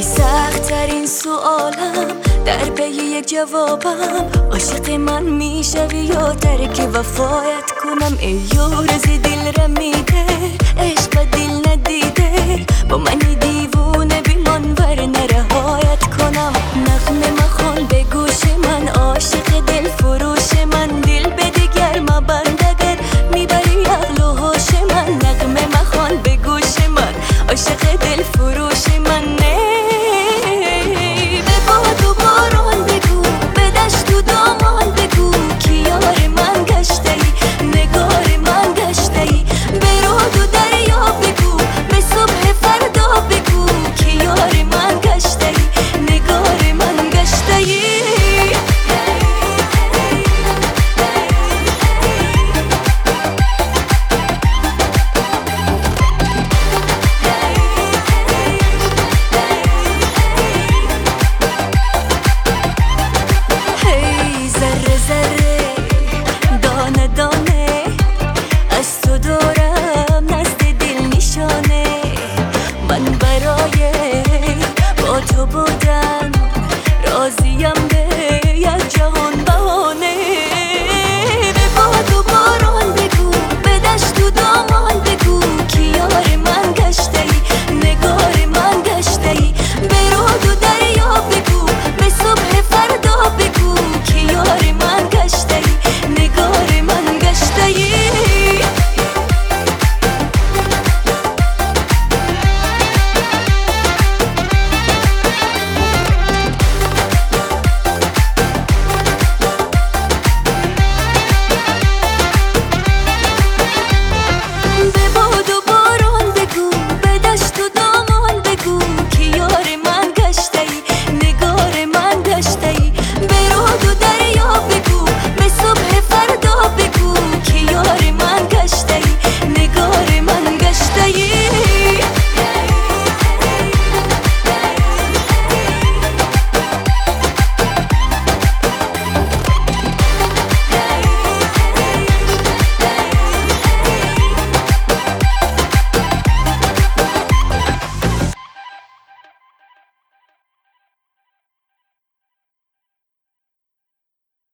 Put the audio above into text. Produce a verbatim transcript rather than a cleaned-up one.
ای سخت ترین سوالم در پی یک جوابم، عاشق من میشوی یا ترک وفایت کنم؟ ای یارز دل رمیده عشق دل ندیده، با منی دیوونه بیمان ور نرهایت کنم. نغمه